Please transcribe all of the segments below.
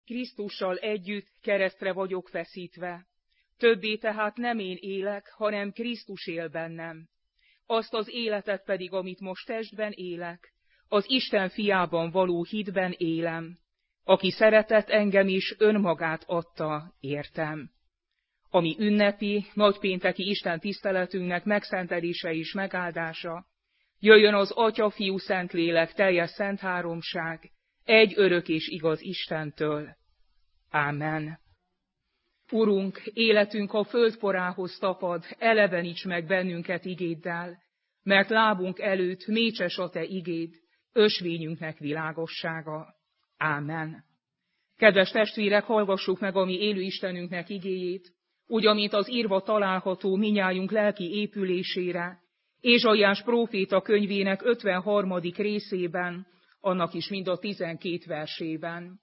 Krisztussal együtt keresztre vagyok feszítve. Többé tehát nem én élek, hanem Krisztus él bennem. Azt az életet pedig, amit most testben élek, az Isten fiában való hitben élem, aki szeretett engem is, önmagát adta, értem. Ami ünnepi, nagypénteki Isten tiszteletünknek megszentelése és megáldása, jöjjön az Atya, Fiú, Szentlélek, teljes szent háromság, egy örök és igaz Istentől. Ámen. Urunk, életünk a földporához tapad, eleveníts meg bennünket igéddel, mert lábunk előtt mécses a te igéd, ösvényünknek világossága. Ámen. Kedves testvérek, hallgassuk meg a mi élő Istenünknek igéjét, úgy, amint az írva található minnyájunk lelki épülésére, Ézsaiás próféta könyvének 53. részében, annak is mind a 12 versében.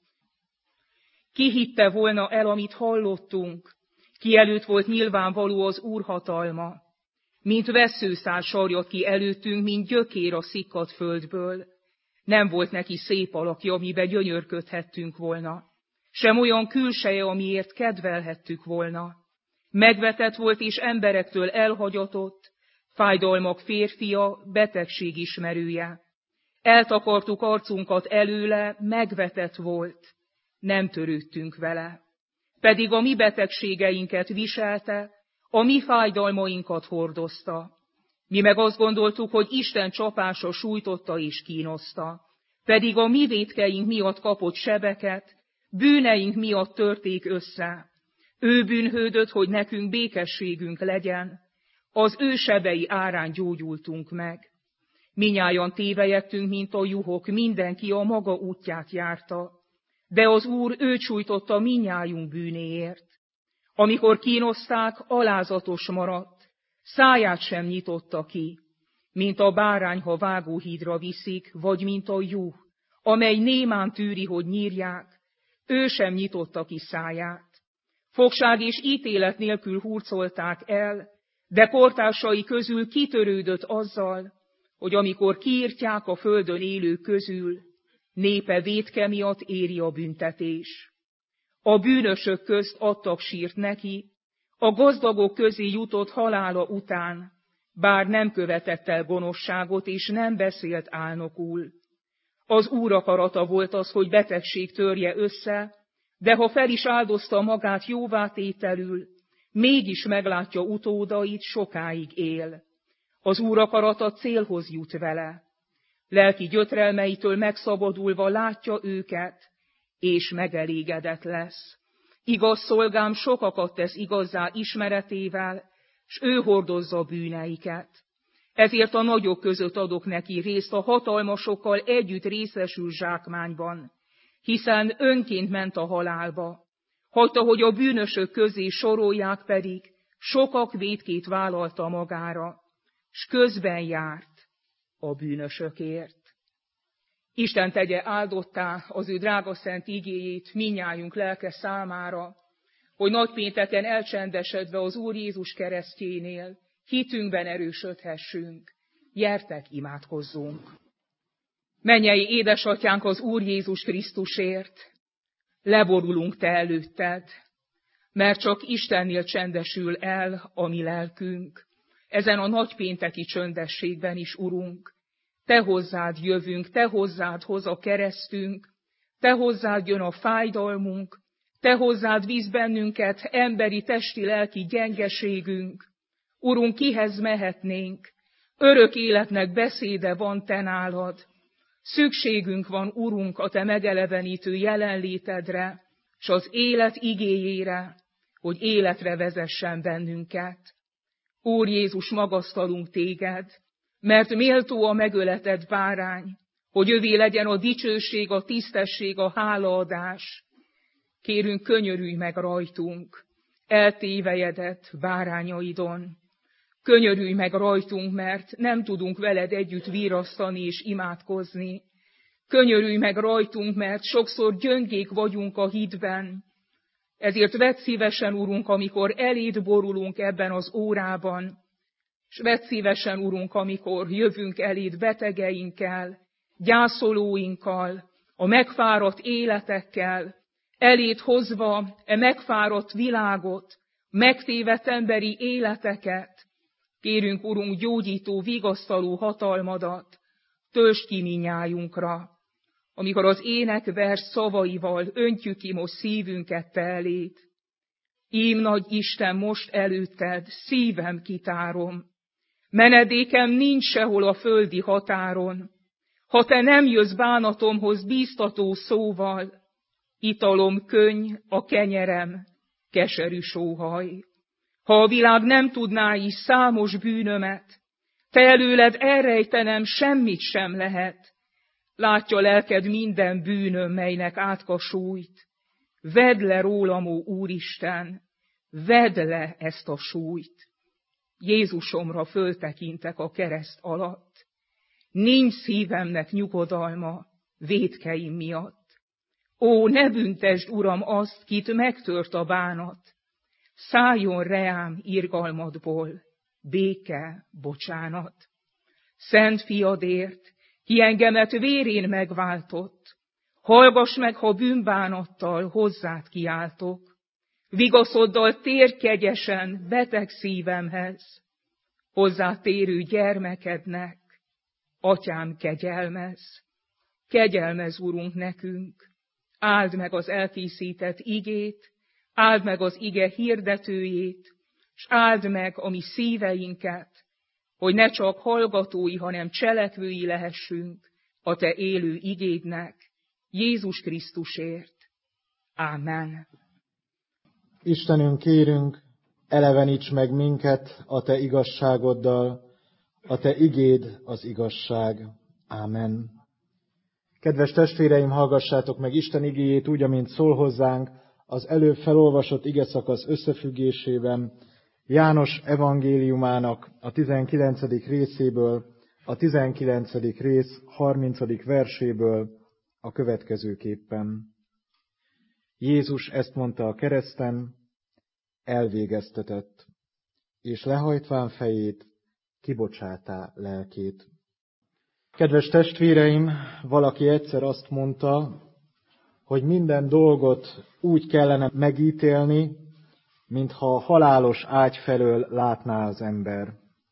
Ki hitte volna el, amit hallottunk, ki előtt volt nyilvánvaló az Úr hatalma, mint vesszőszál sarjad ki előttünk, mint gyökér a szikkadt földből. Nem volt neki szép alakja, amiben gyönyörködhettünk volna, sem olyan külseje, amiért kedvelhettük volna. Megvetett volt és emberektől elhagyatott, fájdalmak férfia, betegség ismerője. Eltakartuk arcunkat előle, megvetett volt, nem törődtünk vele. Pedig a mi betegségeinket viselte, a mi fájdalmainkat hordozta. Mi meg azt gondoltuk, hogy Isten csapása sújtotta és kínoszta. Pedig a mi vétkeink miatt kapott sebeket, bűneink miatt törték össze. Ő bűnhődött, hogy nekünk békességünk legyen, az ő sebei árán gyógyultunk meg. Minnyájan tévejettünk, mint a juhok, mindenki a maga útját járta, de az Úr őt sújtotta minnyájunk bűnéért. Amikor kínozták, alázatos maradt, száját sem nyitotta ki, mint a bárány, ha vágóhídra viszik, vagy mint a juh, amely némán tűri, hogy nyírják, ő sem nyitotta ki száját. Fogság és ítélet nélkül hurcolták el, de kortársai közül kitörődött azzal, hogy amikor kiírtják a földön élők közül, népe vétke miatt éri a büntetés. A bűnösök közt adtak sírt neki, a gazdagok közé jutott halála után, bár nem követett el gonoszságot és nem beszélt álnokul. Az Úr akarata volt az, hogy betegség törje össze, de ha fel is áldozta magát jóvátételül, mégis meglátja utódait, sokáig él. Az Úr akarata célhoz jut vele. Lelki gyötrelmeitől megszabadulva látja őket, és megelégedett lesz. Igaz szolgám sokakat tesz igazzá ismeretével, s ő hordozza bűneiket. Ezért a nagyok között adok neki részt, a hatalmasokkal együtt részesül zsákmányban, hiszen önként ment a halálba. Hagyta, hogy a bűnösök közé sorolják, pedig sokak vétkét vállalta magára, s közben járt a bűnösökért. Isten tegye áldottá az ő drága szent igéjét minnyájunk lelke számára, hogy nagypénteken elcsendesedve az Úr Jézus keresztjénél hitünkben erősödhessünk. Gyertek, imádkozzunk! Mennyei édesatyánk az Úr Jézus Krisztusért, leborulunk te előtted, mert csak Istennél csendesül el a mi lelkünk. Ezen a nagypénteki csöndességben is, Urunk, te hozzád jövünk, te hozzád hoz a keresztünk, te hozzád jön a fájdalmunk, te hozzád visz bennünket emberi, testi, lelki gyengeségünk. Urunk, kihez mehetnénk? Örök életnek beszéde van te nálad. Szükségünk van, Urunk, a te megelevenítő jelenlétedre, s az élet igéjére, hogy életre vezessen bennünket. Úr Jézus, magasztalunk téged, mert méltó a megöletett bárány, hogy övé legyen a dicsőség, a tisztesség, a hálaadás. Kérünk, könyörülj meg rajtunk, eltévejedett bárányaidon. Könyörülj meg rajtunk, mert nem tudunk veled együtt virrasztani és imádkozni. Könyörülj meg rajtunk, mert sokszor gyöngék vagyunk a hitben. Ezért vedd szívesen, Urunk, amikor eléd borulunk ebben az órában, s vedd szívesen, Urunk, amikor jövünk eléd betegeinkkel, gyászolóinkkal, a megfáradt életekkel, Eléd hozva megfáradt világot, megtévedt emberi életeket, kérünk, Urunk, gyógyító, vigasztaló hatalmadat, töltsd ki minnyájunkra, amikor az énekvers szavaival öntjük ki most szívünket te eléd. Ím nagy Isten, most előtted szívem kitárom, menedékem nincs sehol a földi határon, ha te nem jössz bánatomhoz bíztató szóval, italom könny, a kenyerem, keserű sóhaj. Ha a világ nem tudná is számos bűnömet, te előled elrejtenem semmit sem lehet. Látja lelked minden bűnöm, melynek átka sújt. Vedd le rólam, ó Úristen, vedd le ezt a súlyt. Jézusomra föltekintek a kereszt alatt. Nincs szívemnek nyugodalma vétkeim miatt. Ó, ne büntesd, Uram, azt, kit megtört a bánat. Szálljon reám irgalmadból béke, bocsánat. Szent fiadért, ki engemet vérén megváltott, hallgass meg, ha bűnbánattal hozzád kiáltok. Vigaszoddal térj kegyesen beteg szívemhez, hozzátérő gyermekednek, Atyám, kegyelmez. Kegyelmez, Urunk, nekünk, áld meg az elkészített igét, áld meg az ige hirdetőjét, s áld meg a mi szíveinket, hogy ne csak hallgatói, hanem cselekvői lehessünk a te élő igédnek, Jézus Krisztusért. Ámen. Istenünk, kérünk, eleveníts meg minket a te igazságoddal, a te igéd az igazság. Ámen. Kedves testvéreim, hallgassátok meg Isten igéjét úgy, amint szól hozzánk az előbb felolvasott igeszakasz összefüggésében, János evangéliumának a 19. részéből, a 19. rész 30. verséből a következőképpen. Jézus ezt mondta a kereszten, elvégeztetett, és lehajtván fejét, kibocsátá lelkét. Kedves testvéreim, valaki egyszer azt mondta, hogy minden dolgot úgy kellene megítélni, mintha a halálos ágy felől látná az ember.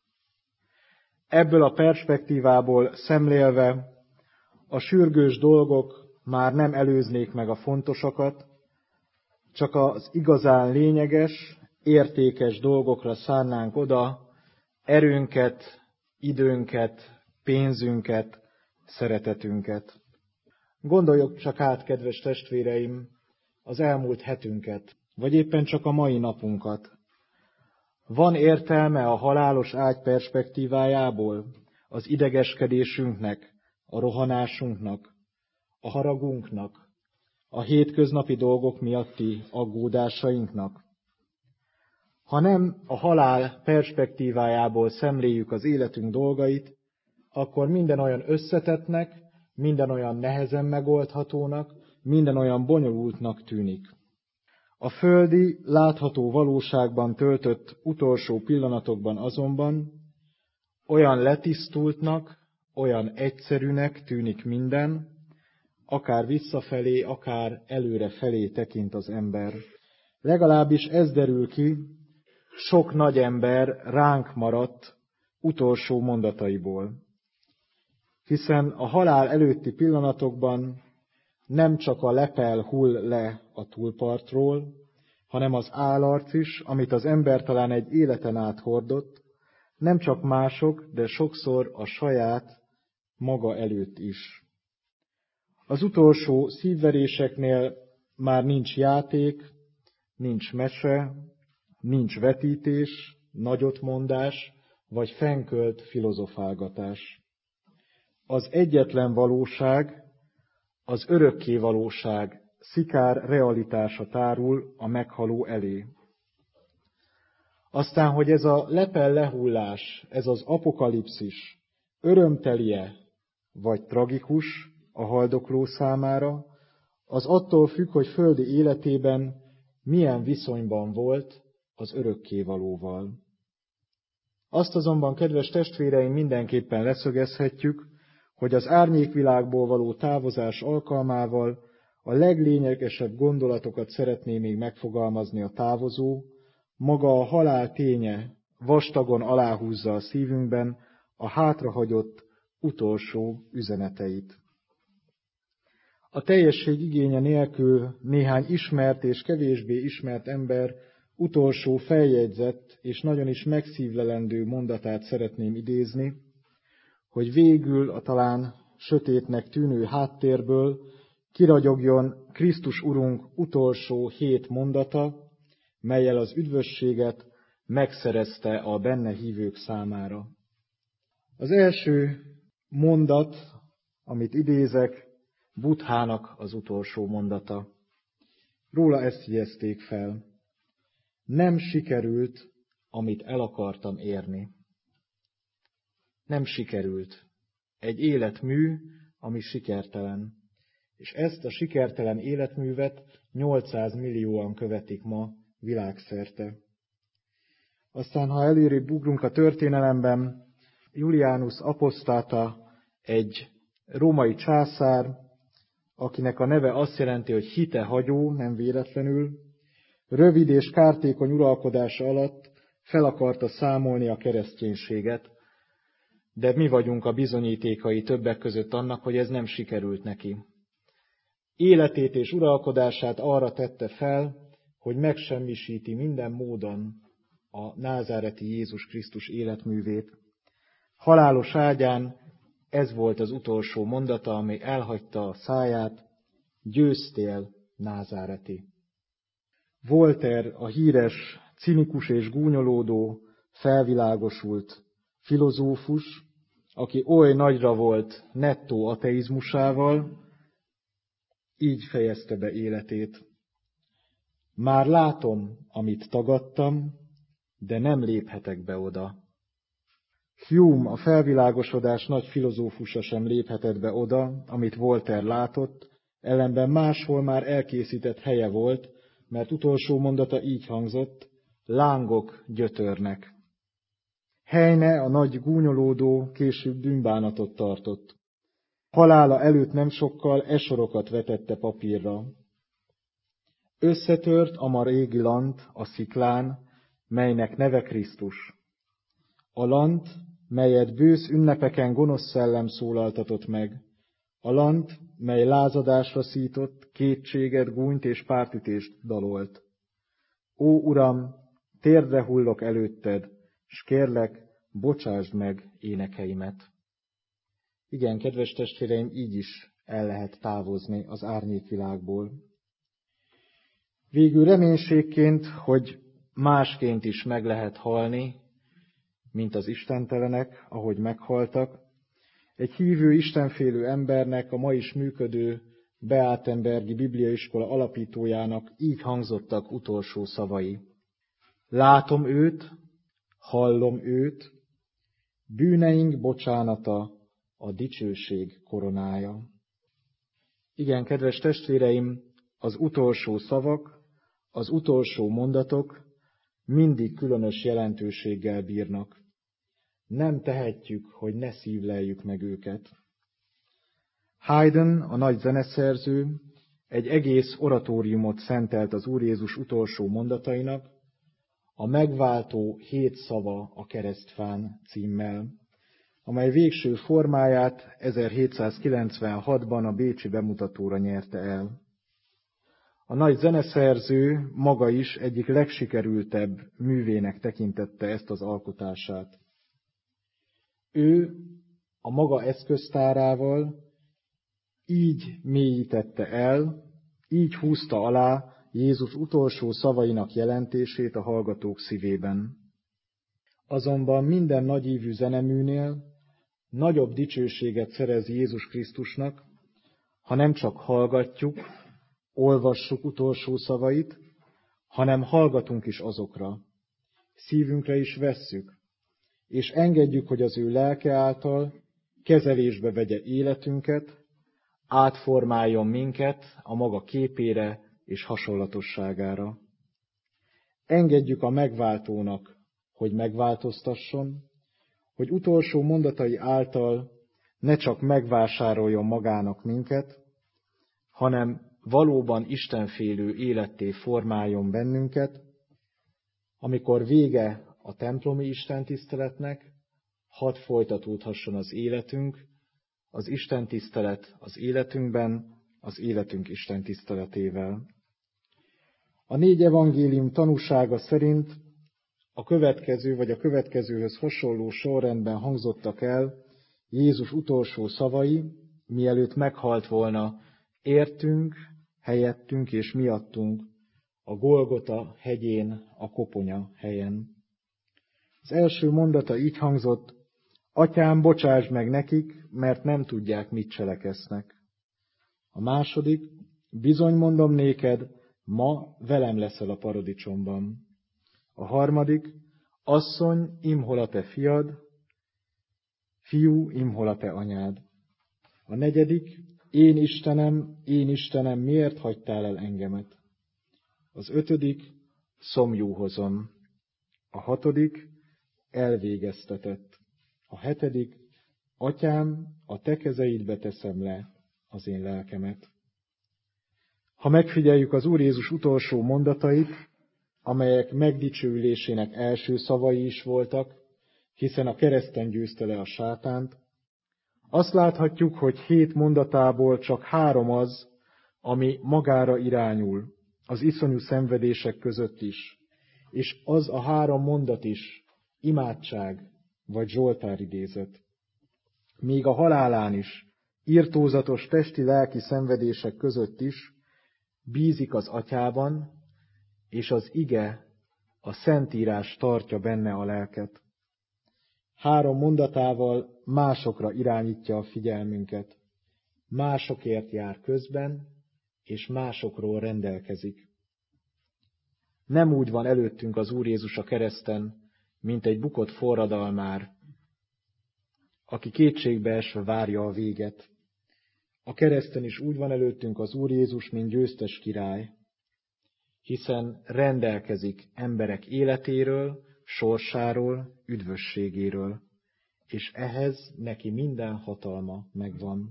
Ebből a perspektívából szemlélve a sürgős dolgok már nem előznék meg a fontosakat, csak az igazán lényeges, értékes dolgokra szánnánk oda erőnket, időnket, pénzünket, szeretetünket. Gondoljuk csak át, kedves testvéreim, az elmúlt hetünket, vagy éppen csak a mai napunkat. Van értelme a halálos ágy perspektívájából az idegeskedésünknek, a rohanásunknak, a haragunknak, a hétköznapi dolgok miatti aggódásainknak? Ha nem a halál perspektívájából szemléljük az életünk dolgait, akkor minden olyan összetettnek, minden olyan nehezen megoldhatónak, minden olyan bonyolultnak tűnik. A földi, látható valóságban töltött utolsó pillanatokban azonban olyan letisztultnak, olyan egyszerűnek tűnik minden, akár visszafelé, akár előrefelé tekint az ember. Legalábbis ez derül ki sok nagy ember ránk maradt utolsó mondataiból. Hiszen a halál előtti pillanatokban nem csak a lepel hull le a túlpartról, hanem az állarc is, amit az ember talán egy életen át hordott, nem csak mások, de sokszor a saját maga előtt is. Az utolsó szívveréseknél már nincs játék, nincs mese, nincs vetítés, nagyotmondás, vagy fenkölt filozofálgatás. Az egyetlen valóság, az örökké valóság szikár realitása tárul a meghaló elé. Aztán, hogy ez a lepel lehullás, ez az apokalipszis örömtelie vagy tragikus a haldokló számára, az attól függ, hogy földi életében milyen viszonyban volt az örökkévalóval. Azt azonban, kedves testvéreim, mindenképpen leszögezhetjük, hogy az árnyékvilágból való távozás alkalmával a leglényegesebb gondolatokat szeretné még megfogalmazni a távozó, maga a halál ténye vastagon aláhúzza a szívünkben a hátrahagyott utolsó üzeneteit. A teljesség igénye nélkül néhány ismert és kevésbé ismert ember utolsó feljegyzett és nagyon is megszívlelendő mondatát szeretném idézni, hogy végül a talán sötétnek tűnő háttérből kiragyogjon Krisztus Urunk utolsó 7 mondata, mellyel az üdvösséget megszerezte a benne hívők számára. Az első mondat, amit idézek, Buddhának az utolsó mondata. Róla ezt jegyezték fel. Nem sikerült, amit el akartam érni. Nem sikerült. Egy életmű, ami sikertelen. És ezt a sikertelen életművet 800 millióan követik ma világszerte. Aztán, ha előrébb ugrunk a történelemben, Julianus Apostata, egy római császár, akinek a neve azt jelenti, hogy hitehagyó, nem véletlenül, rövid és kártékony uralkodása alatt fel akarta számolni a kereszténységet, de mi vagyunk a bizonyítékai többek között annak, hogy ez nem sikerült neki. Életét és uralkodását arra tette fel, hogy megsemmisíti minden módon a názáreti Jézus Krisztus életművét. Halálos ágyán ez volt az utolsó mondata, ami elhagyta a száját: győztél, názáreti. Voltaire, a híres, cinikus és gúnyolódó, felvilágosult filozófus, aki oly nagyra volt nettó ateizmusával, így fejezte be életét. Már látom, amit tagadtam, de nem léphetek be oda. Hume, a felvilágosodás nagy filozófusa sem léphetett be oda, amit Voltaire látott, ellenben máshol már elkészített helye volt, mert utolsó mondata így hangzott: lángok gyötörnek. Heine, a nagy gúnyolódó, később bűnbánatot tartott. Halála előtt nem sokkal sorokat vetette papírra. Összetört a ma régi lant a sziklán, melynek neve Krisztus. A lant, melyet bősz ünnepeken gonosz szellem szólaltatott meg. A lant, mely lázadásra szított, kétséget, gúnyt és pártütést dalolt. Ó, Uram, térdre hullok előtted, s kérlek, bocsásd meg énekeimet. Igen, kedves testvéreim, így is el lehet távozni az árnyékvilágból. Végül reménységként, hogy másként is meg lehet halni, mint az istentelenek, ahogy meghaltak, egy hívő, istenfélő embernek, a ma is működő Beátenbergi Bibliaiskola alapítójának így hangzottak utolsó szavai. Látom őt, hallom őt, bűneink bocsánata, a dicsőség koronája. Igen, kedves testvéreim, az utolsó szavak, az utolsó mondatok mindig különös jelentőséggel bírnak. Nem tehetjük, hogy ne szívleljük meg őket. Haydn, a nagy zeneszerző, egy egész oratóriumot szentelt az Úr Jézus utolsó mondatainak, a megváltó 7 szava a keresztfán címmel, amely végső formáját 1796-ban a bécsi bemutatóra nyerte el. A nagy zeneszerző maga is egyik legsikerültebb művének tekintette ezt az alkotását. Ő a maga eszköztárával így mélyítette el, így húzta alá Jézus utolsó szavainak jelentését a hallgatók szívében. Azonban minden nagyívű zeneműnél nagyobb dicsőséget szerez Jézus Krisztusnak, ha nem csak hallgatjuk, olvassuk utolsó szavait, hanem hallgatunk is azokra, szívünkre is vesszük, és engedjük, hogy az ő lelke által kezelésbe vegye életünket, átformáljon minket a maga képére és hasonlatosságára. Engedjük a megváltónak, hogy megváltoztasson, hogy utolsó mondatai által ne csak megvásároljon magának minket, hanem valóban istenfélő életté formáljon bennünket, amikor vége a templomi istentiszteletnek, hadd folytatódhasson az életünk, az istentisztelet az életünkben, az életünk istentiszteletével. A 4 evangélium tanúsága szerint a következő vagy a következőhöz hasonló sorrendben hangzottak el Jézus utolsó szavai, mielőtt meghalt volna értünk, helyettünk és miattunk a Golgota hegyén, a koponya helyen. Az első mondata így hangzott: Atyám, bocsásd meg nekik, mert nem tudják, mit cseleksznek. A második: bizony mondom néked, ma velem leszel a paradicsomban. A harmadik: asszony, imhol a te fiad, fiú, imhol a te anyád. A negyedik: én Istenem, miért hagytál el engemet? Az ötödik: szomjúhozom. A hatodik: elvégeztetett. A hetedik: Atyám, a te kezeidbe teszem le az én lelkemet. Ha megfigyeljük az Úr Jézus utolsó mondatait, amelyek megdicsőülésének első szavai is voltak, hiszen a kereszten győzte le a sátánt, azt láthatjuk, hogy 7 mondatából csak 3 az, ami magára irányul, az iszonyú szenvedések között is, és az a 3 mondat is imádság vagy zsoltáridézet. Még a halálán is, irtózatos testi-lelki szenvedések között is bízik az Atyában, és az ige, a Szentírás tartja benne a lelket. 3 mondatával másokra irányítja a figyelmünket. Másokért jár közben, és másokról rendelkezik. Nem úgy van előttünk az Úr Jézus a kereszten, mint egy bukott forradalmár, aki kétségbeesve várja a véget. A kereszten is úgy van előttünk az Úr Jézus, mint győztes király, hiszen rendelkezik emberek életéről, sorsáról, üdvösségéről, és ehhez neki minden hatalma megvan.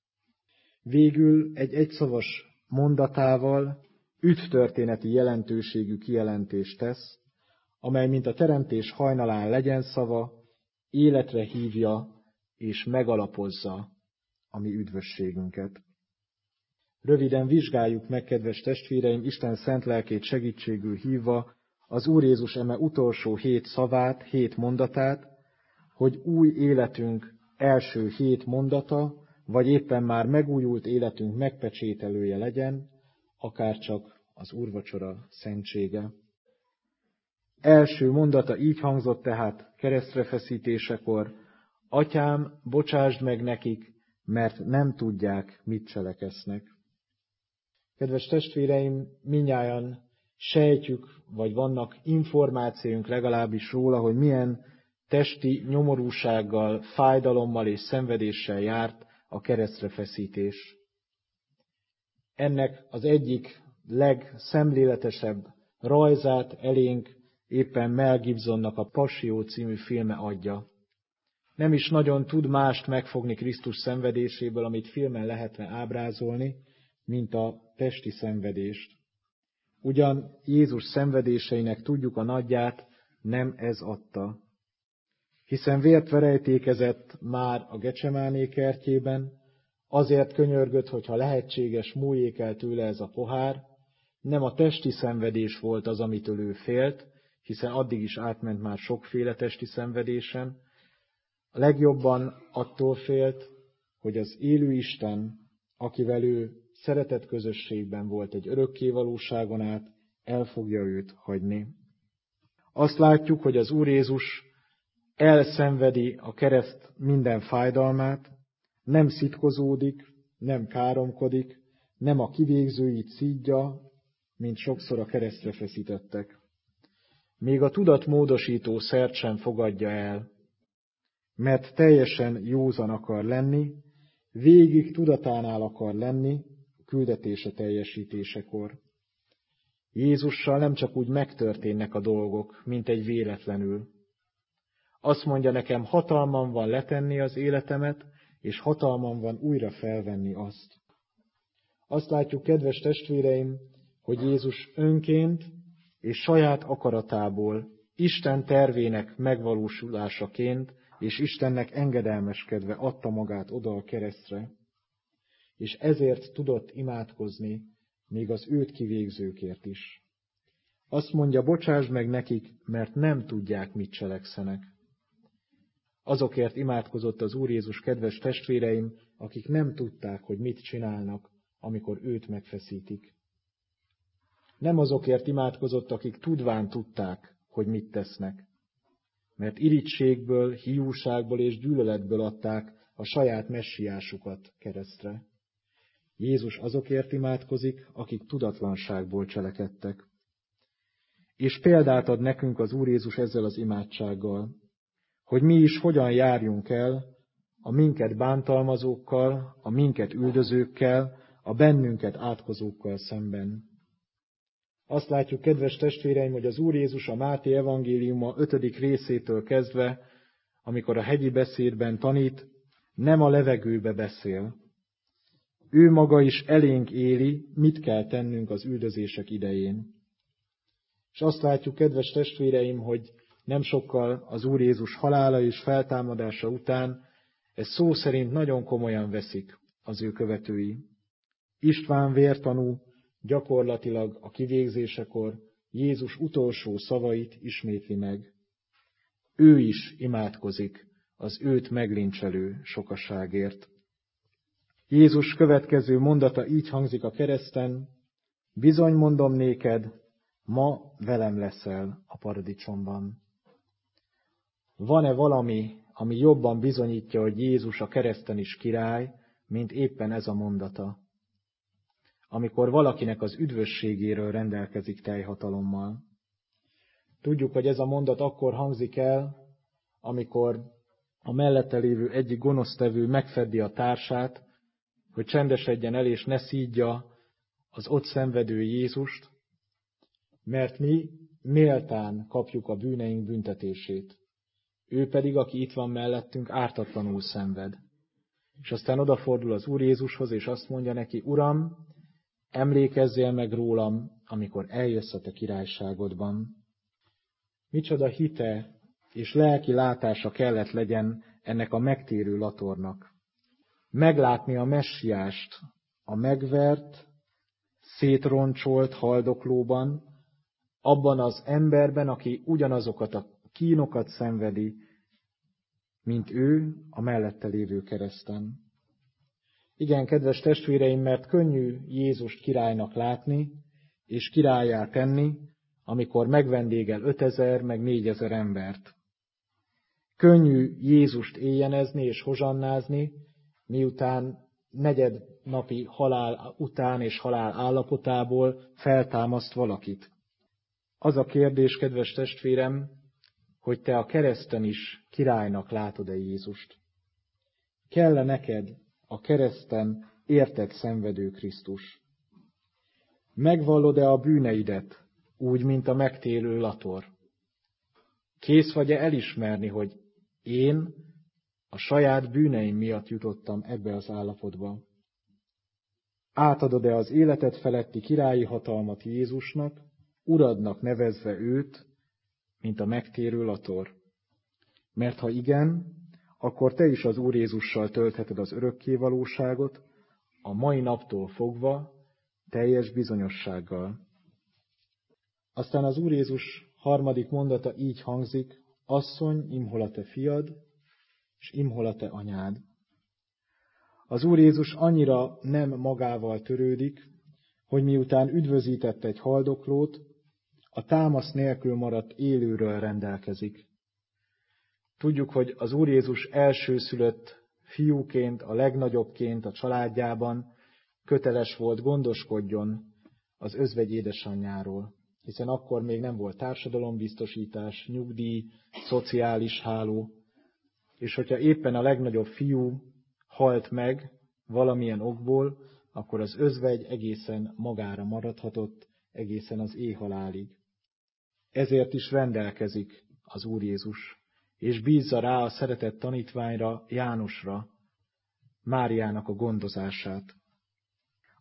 Végül egy egyszavas mondatával üdvtörténeti jelentőségű kijelentést tesz, amely mint a teremtés hajnalán legyen szava, életre hívja és megalapozza a mi üdvösségünket. Röviden vizsgáljuk meg, kedves testvéreim, Isten szent lelkét segítségül hívva az Úr Jézus eme utolsó 7 szavát, 7 mondatát, hogy új életünk első 7 mondata, vagy éppen már megújult életünk megpecsételője legyen, akárcsak az úrvacsora szentsége. Első mondata így hangzott tehát keresztre feszítésekor: Atyám, bocsásd meg nekik, mert nem tudják, mit cseleksznek. Kedves testvéreim, mindnyájan sejtjük, vagy vannak információink legalábbis róla, hogy milyen testi nyomorúsággal, fájdalommal és szenvedéssel járt a keresztre feszítés. Ennek az egyik legszemléletesebb rajzát elénk éppen Mel Gibsonnak a Passió című filme adja. Nem is nagyon tud mást megfogni Krisztus szenvedéséből, amit filmen lehetne ábrázolni, mint a testi szenvedést. Ugyan Jézus szenvedéseinek tudjuk a nagyját, nem ez adta. Hiszen vért verejtékezett már a Gecsemáné kertjében, azért könyörgött, hogyha lehetséges, múljék el tőle ez a pohár. Nem a testi szenvedés volt az, amitől ő félt, hiszen addig is átment már sokféle testi szenvedésen. A legjobban attól félt, hogy az élő Isten, akivel ő szeretett közösségben volt egy örökké valóságon át, el fogja őt hagyni. Azt látjuk, hogy az Úr Jézus elszenvedi a kereszt minden fájdalmát, nem szitkozódik, nem káromkodik, nem a kivégzőit szídja, mint sokszor a keresztre feszítettek. Még a tudatmódosító szert sem fogadja el, mert teljesen józan akar lenni, végig tudatánál akar lenni küldetése teljesítésekor. Jézussal nem csak úgy megtörténnek a dolgok, mint egy véletlenül. Azt mondja nekem, hatalmam van letenni az életemet, és hatalmam van újra felvenni azt. Azt látjuk, kedves testvéreim, hogy Jézus önként és saját akaratából, Isten tervének megvalósulásaként és Istennek engedelmeskedve adta magát oda a keresztre, és ezért tudott imádkozni még az őt kivégzőkért is. Azt mondja, bocsásd meg nekik, mert nem tudják, mit cselekszenek. Azokért imádkozott az Úr Jézus, kedves testvéreim, akik nem tudták, hogy mit csinálnak, amikor őt megfeszítik. Nem azokért imádkozott, akik tudván tudták, hogy mit tesznek, mert irigységből, hiúságból és gyűlöletből adták a saját messiásukat keresztre. Jézus azokért imádkozik, akik tudatlanságból cselekedtek. És példát ad nekünk az Úr Jézus ezzel az imádsággal, hogy mi is hogyan járjunk el a minket bántalmazókkal, a minket üldözőkkel, a bennünket átkozókkal szemben. Azt látjuk, kedves testvéreim, hogy az Úr Jézus a Máté evangéliuma 5. részétől kezdve, amikor a hegyi beszédben tanít, nem a levegőbe beszél. Ő maga is elénk éli, mit kell tennünk az üldözések idején. És azt látjuk, kedves testvéreim, hogy nem sokkal az Úr Jézus halála és feltámadása után ezt szó szerint nagyon komolyan veszik az ő követői. István vértanú gyakorlatilag a kivégzésekor Jézus utolsó szavait ismétli meg. Ő is imádkozik az őt meglincselő sokaságért. Jézus következő mondata így hangzik a kereszten: bizony mondom néked, ma velem leszel a paradicsomban. Van-e valami, ami jobban bizonyítja, hogy Jézus a kereszten is király, mint éppen ez a mondata? Amikor valakinek az üdvösségéről rendelkezik teljhatalommal. Tudjuk, hogy ez a mondat akkor hangzik el, amikor a mellette lévő egyik gonosztevő megfeddi a társát, hogy csendesedjen el és ne szídja az ott szenvedő Jézust, mert mi méltán kapjuk a bűneink büntetését. Ő pedig, aki itt van mellettünk, ártatlanul szenved. És aztán odafordul az Úr Jézushoz, és azt mondja neki: Uram, emlékezzél meg rólam, amikor eljössz a te királyságodban. Micsoda hite és lelki látása kellett legyen ennek a megtérő latornak. Meglátni a messiást a megvert, szétroncsolt haldoklóban, abban az emberben, aki ugyanazokat a kínokat szenvedi, mint ő a mellette lévő kereszten. Igen, kedves testvéreim, mert könnyű Jézust királynak látni, és királlyá tenni, amikor megvendégel 5000, meg 4000 embert. Könnyű Jézust éjjenezni és hozsannázni, miután negyednapi halál után és halál állapotából feltámaszt valakit. Az a kérdés, kedves testvérem, hogy te a kereszten is királynak látod-e Jézust? Kell-e neked a kereszten érted szenvedő Krisztus? Megvallod-e a bűneidet, úgy, mint a megtérő lator? Kész vagy-e elismerni, hogy én a saját bűneim miatt jutottam ebbe az állapotba? Átadod-e az életed feletti királyi hatalmat Jézusnak, Uradnak nevezve őt, mint a megtérő lator? Mert ha igen, akkor te is az Úr Jézussal töltheted az örökké valóságot, a mai naptól fogva teljes bizonyossággal. Aztán az Úr Jézus harmadik mondata így hangzik: asszony, imhol a te fiad, és imhol a te anyád. Az Úr Jézus annyira nem magával törődik, hogy miután üdvözített egy haldoklót, a támasz nélkül maradt élőről rendelkezik. Tudjuk, hogy az Úr Jézus elsőszülött fiúként, a legnagyobbként a családjában köteles volt gondoskodjon az özvegy édesanyjáról, hiszen akkor még nem volt társadalombiztosítás, nyugdíj, szociális háló, és hogyha éppen a legnagyobb fiú halt meg valamilyen okból, akkor az özvegy egészen magára maradhatott, egészen az éhhalálig. Ezért is rendelkezik az Úr Jézus, és bízza rá a szeretett tanítványra, Jánosra, Máriának a gondozását.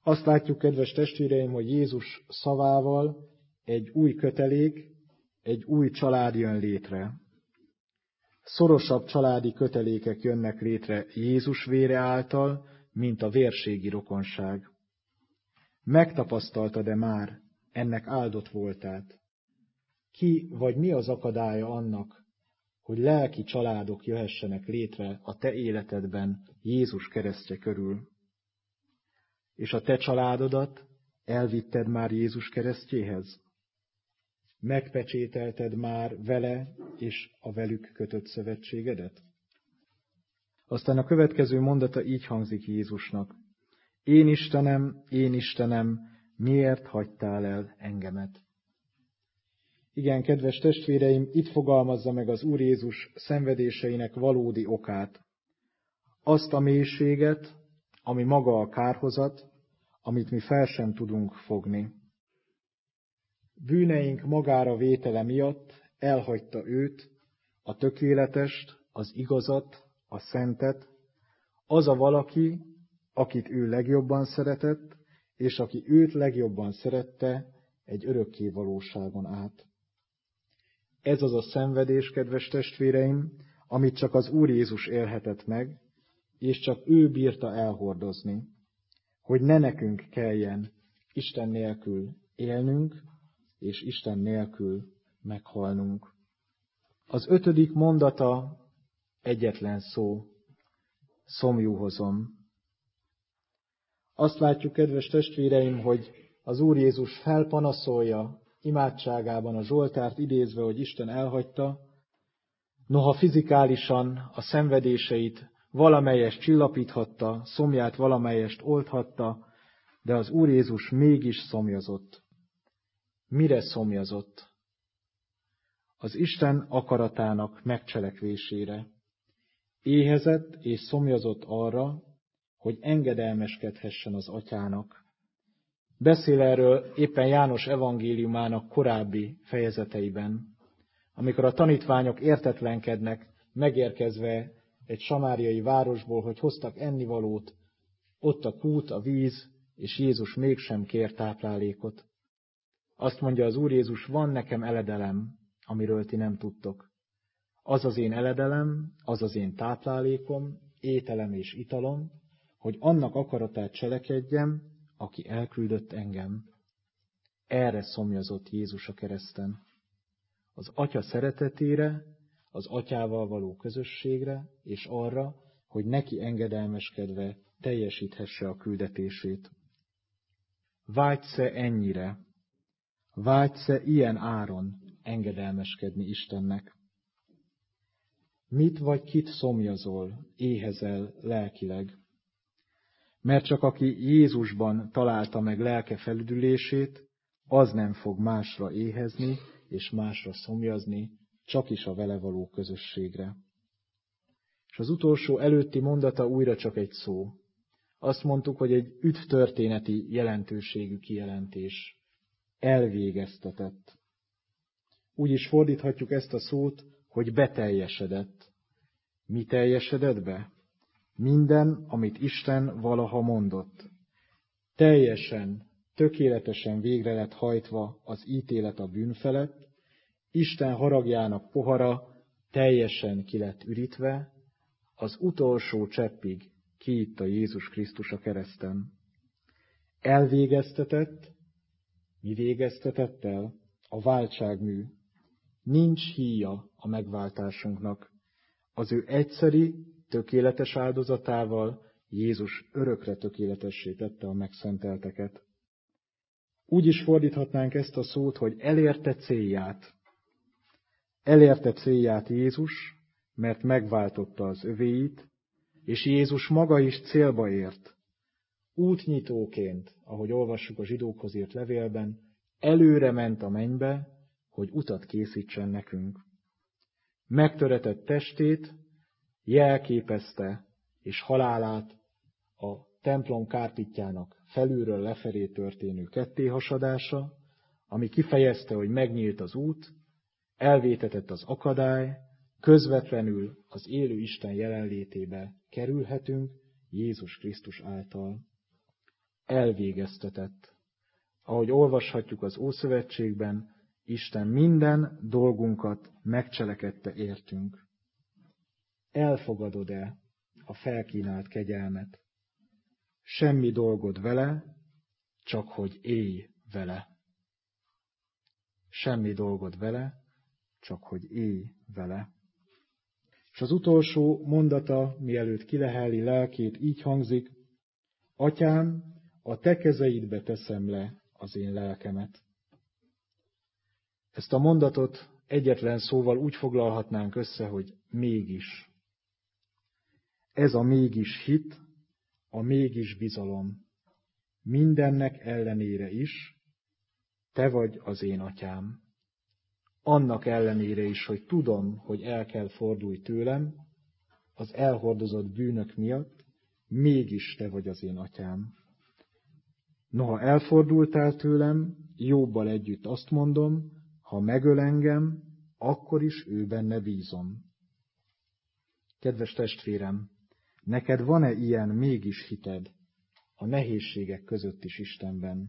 Azt látjuk, kedves testvéreim, hogy Jézus szavával egy új kötelék, egy új család jön létre. Szorosabb családi kötelékek jönnek létre Jézus vére által, mint a vérségi rokonság. Megtapasztaltad-e már ennek áldott voltát? Ki vagy mi az akadálya annak, hogy lelki családok jöhessenek létre a te életedben Jézus keresztje körül? És a te családodat elvitted már Jézus keresztjéhez? Megpecsételted már vele és a velük kötött szövetségedet? Aztán a következő mondata így hangzik Jézusnak. Én Istenem, miért hagytál el engemet? Igen, kedves testvéreim, itt fogalmazza meg az Úr Jézus szenvedéseinek valódi okát. Azt a mélységet, ami maga a kárhozat, amit mi fel sem tudunk fogni. Bűneink magára vétele miatt elhagyta őt, a tökéletest, az igazat, a szentet, az a valaki, akit ő legjobban szeretett, és aki őt legjobban szerette egy örökké valóságon át. Ez az a szenvedés, kedves testvéreim, amit csak az Úr Jézus élhetett meg, és csak ő bírta elhordozni, hogy ne nekünk kelljen Isten nélkül élnünk, és Isten nélkül meghalnunk. Az 5. mondata egyetlen szó, szomjúhozom. Azt látjuk, kedves testvéreim, hogy az Úr Jézus felpanaszolja imádságában a Zsoltárt idézve, hogy Isten elhagyta, noha fizikálisan a szenvedéseit valamelyest csillapíthatta, szomját valamelyest oldhatta, de az Úr Jézus mégis szomjazott. Mire szomjazott? Az Isten akaratának megcselekvésére. Éhezett és szomjazott arra, hogy engedelmeskedhessen az Atyának. Beszél erről éppen János evangéliumának korábbi fejezeteiben, amikor a tanítványok értetlenkednek, megérkezve egy samáriai városból, hogy hoztak ennivalót, ott a kút, a víz, és Jézus mégsem kér táplálékot. Azt mondja az Úr Jézus, van nekem eledelem, amiről ti nem tudtok. Az az én eledelem, az az én táplálékom, ételem és italom, hogy annak akaratát cselekedjem, aki elküldött engem. Erre szomjazott Jézus a kereszten. Az Atya szeretetére, az Atyával való közösségre, és arra, hogy neki engedelmeskedve teljesíthesse a küldetését. Vágysz-e ennyire? Vágysz-e ilyen áron engedelmeskedni Istennek? Mit vagy kit szomjazol, éhezel lelkileg? Mert csak aki Jézusban találta meg lelke felüdülését, az nem fog másra éhezni és másra szomjazni, csak is a vele való közösségre. És az utolsó előtti mondata újra csak egy szó. Azt mondtuk, hogy egy üdvtörténeti jelentőségű kijelentés. Elvégeztetett. Úgy is fordíthatjuk ezt a szót, hogy beteljesedett. Mi teljesedett be? Minden, amit Isten valaha mondott. Teljesen, tökéletesen végre lett hajtva az ítélet a bűn felett, Isten haragjának pohara teljesen ki lett ürítve, az utolsó cseppig kiitta Jézus Krisztus a kereszten. Elvégeztetett, mi végeztetett el? A váltságmű. Nincs híja a megváltásunknak. Az ő egyszeri, tökéletes áldozatával Jézus örökre tökéletessé tette a megszentelteket. Úgy is fordíthatnánk ezt a szót, hogy elérte célját. Elérte célját Jézus, mert megváltotta az övéit, és Jézus maga is célba ért. Útnyitóként, ahogy olvassuk a zsidókhoz írt levélben, előre ment a mennybe, hogy utat készítsen nekünk. Megtöretett testét jelképezte, és halálát a templom kárpitjának felülről lefelé történő kettéhasadása, ami kifejezte, hogy megnyílt az út, elvétetett az akadály, közvetlenül az élő Isten jelenlétébe kerülhetünk Jézus Krisztus által. elvégeztetett. Ahogy olvashatjuk az Ószövetségben, Isten minden dolgunkat megcselekedte értünk. Elfogadod-e a felkínált kegyelmet? Semmi dolgod vele, csak hogy élj vele. Semmi dolgod vele, csak hogy élj vele. És az utolsó mondata, mielőtt kileheli lelkét, így hangzik: Atyám, a te kezeidbe teszem le az én lelkemet. Ezt a mondatot egyetlen szóval úgy foglalhatnánk össze, hogy mégis. Ez a mégis hit, a mégis bizalom. Mindennek ellenére is, te vagy az én atyám. Annak ellenére is, hogy tudom, hogy el kell fordulj tőlem, az elhordozott bűnök miatt, mégis te vagy az én atyám. Noha elfordultál tőlem, Jóbbal együtt azt mondom, ha megöl engem, akkor is ő benne bízom. Kedves testvérem, neked van-e ilyen mégis hited a nehézségek között is Istenben?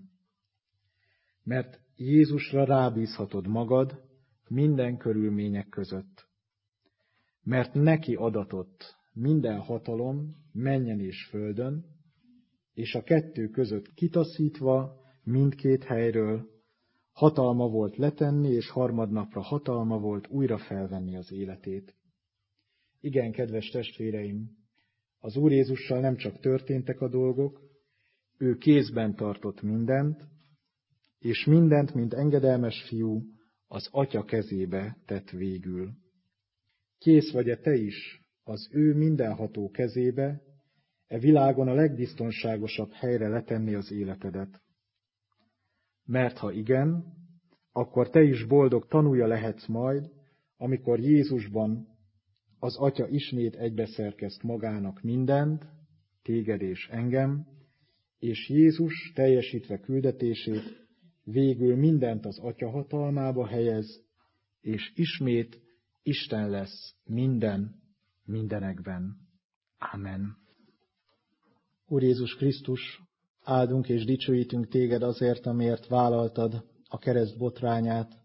Mert Jézusra rábízhatod magad minden körülmények között. Mert neki adatott minden hatalom mennyen és földön, és a kettő között kitaszítva mindkét helyről hatalma volt letenni, és harmadnapra hatalma volt újra felvenni az életét. Igen, kedves testvéreim, az Úr Jézussal nem csak történtek a dolgok, ő kézben tartott mindent, és mindent, mint engedelmes fiú, az Atya kezébe tett végül. Kész vagy-e te is az ő mindenható kezébe, e világon a legbiztonságosabb helyre letenni az életedet? Mert ha igen, akkor te is boldog tanúja lehetsz majd, amikor Jézusban az Atya ismét egybeszerkeszt magának mindent, téged és engem, és Jézus teljesítve küldetését végül mindent az Atya hatalmába helyez, és ismét Isten lesz mindenekben. Amen. Úr Jézus Krisztus, áldunk és dicsőítünk téged azért, amiért vállaltad a kereszt botrányát,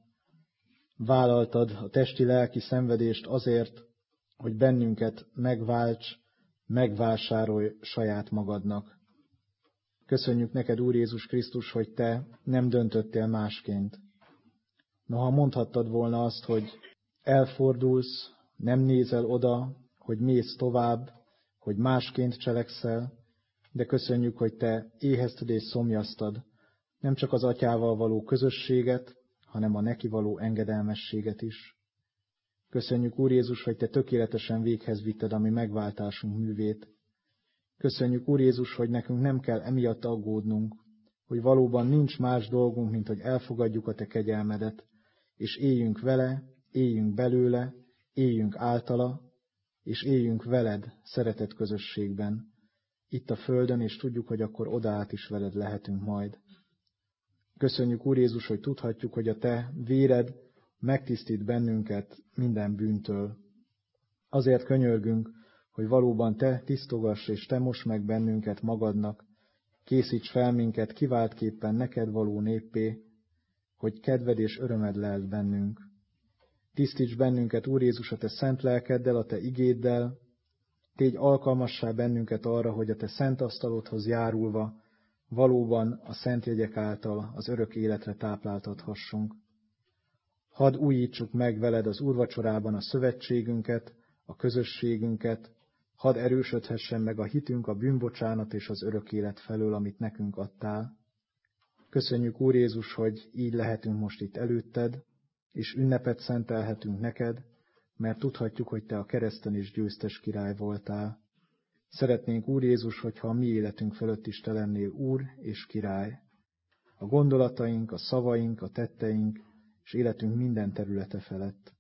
vállaltad a testi-lelki szenvedést azért, hogy bennünket megválts, megvásárolj saját magadnak. Köszönjük neked, Úr Jézus Krisztus, hogy te nem döntöttél másként. Noha mondhattad volna azt, hogy elfordulsz, nem nézel oda, hogy mész tovább, hogy másként cselekszel, de köszönjük, hogy te éhezted és szomjaztad nem csak az Atyával való közösséget, hanem a neki való engedelmességet is. Köszönjük, Úr Jézus, hogy te tökéletesen véghez vitted a mi megváltásunk művét. Köszönjük, Úr Jézus, hogy nekünk nem kell emiatt aggódnunk, hogy valóban nincs más dolgunk, mint hogy elfogadjuk a te kegyelmedet, és éljünk vele, éljünk belőle, éljünk általa, és éljünk veled szeretet közösségben, itt a földön, és tudjuk, hogy akkor odaát is veled lehetünk majd. Köszönjük, Úr Jézus, hogy tudhatjuk, hogy a te véred megtisztít bennünket minden bűntől. Azért könyörgünk, hogy valóban te tisztogass és te mosd meg bennünket magadnak, készíts fel minket kiváltképpen neked való néppé, hogy kedved és örömed lelt bennünk. Tisztíts bennünket, Úr Jézus, a te szent lelkeddel, a te igéddel, tégy alkalmassá bennünket arra, hogy a te szent asztalodhoz járulva valóban a szent jegyek által az örök életre tápláltathassunk. Hadd újítsuk meg veled az úrvacsorában a szövetségünket, a közösségünket, hadd erősödhessen meg a hitünk a bűnbocsánat és az örök élet felől, amit nekünk adtál. Köszönjük, Úr Jézus, hogy így lehetünk most itt előtted, és ünnepet szentelhetünk neked, mert tudhatjuk, hogy te a kereszten is győztes király voltál. Szeretnénk, Úr Jézus, hogyha a mi életünk fölött is te lennél Úr és király. A gondolataink, a szavaink, a tetteink és életünk minden területe felett.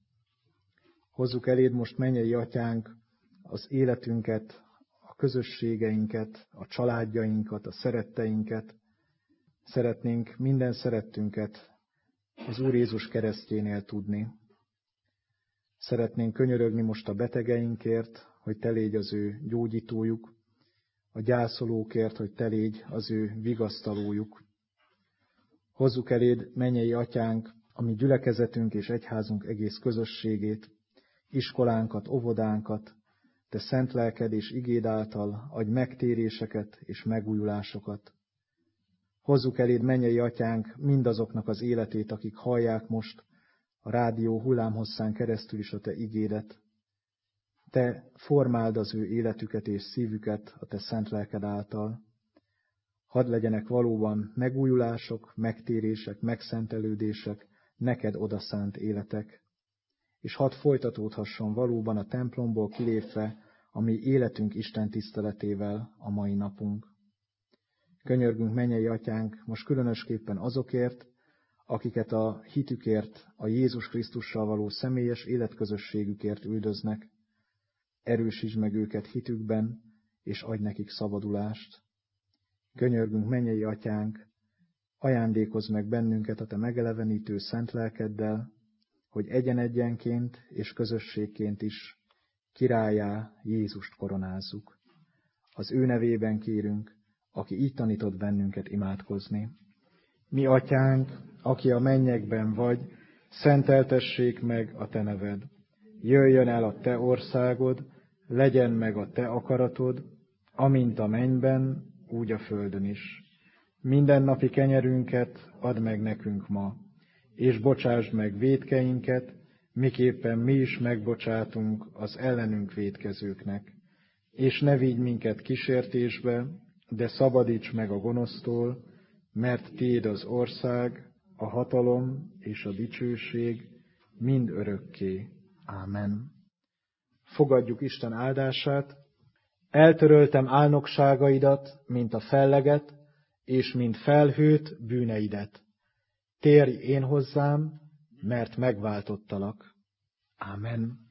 Hozzuk eléd most, mennyei Atyánk, az életünket, a közösségeinket, a családjainkat, a szeretteinket. Szeretnénk minden szerettünket az Úr Jézus keresztjénél tudni. Szeretnénk könyörögni most a betegeinkért, hogy te légy az ő gyógyítójuk, a gyászolókért, hogy te légy az ő vigasztalójuk. Hozzuk eléd, mennyei atyánk, a mi gyülekezetünk és egyházunk egész közösségét, iskolánkat, óvodánkat, te szent lelked és igéd által adj megtéréseket és megújulásokat. Hozzuk eléd, mennyei atyánk, mindazoknak az életét, akik hallják most a rádió hullámhosszán keresztül is a te igédet. Te formáld az ő életüket és szívüket a te szent lelked által. Hadd legyenek valóban megújulások, megtérések, megszentelődések, neked odaszánt életek. És hadd folytatódhasson valóban a templomból kilépve a mi életünk Isten tiszteletével a mai napunk. Könyörgünk, mennyei atyánk, most különösképpen azokért, akiket a hitükért, a Jézus Krisztussal való személyes életközösségükért üldöznek. Erősítsd meg őket hitükben, és adj nekik szabadulást. Könyörgünk, mennyei atyánk, ajándékozz meg bennünket a te megelevenítő szent lelkeddel, hogy egyen-egyenként és közösségként is királlyá Jézust koronázzuk. Az ő nevében kérünk, aki így tanított bennünket imádkozni. Mi atyánk, aki a mennyekben vagy, szenteltessék meg a te neved. Jöjjön el a te országod, legyen meg a te akaratod, amint a mennyben, úgy a földön is. Mindennapi kenyerünket add meg nekünk ma, és bocsásd meg vétkeinket, miképpen mi is megbocsátunk az ellenünk vétkezőknek. És ne vigy minket kísértésbe, de szabadíts meg a gonosztól, mert tiéd az ország, a hatalom és a dicsőség mind örökké. Ámen. Fogadjuk Isten áldását. Eltöröltem álnokságaidat, mint a felleget, és mint felhőt bűneidet. Térj én hozzám, mert megváltottalak. Ámen.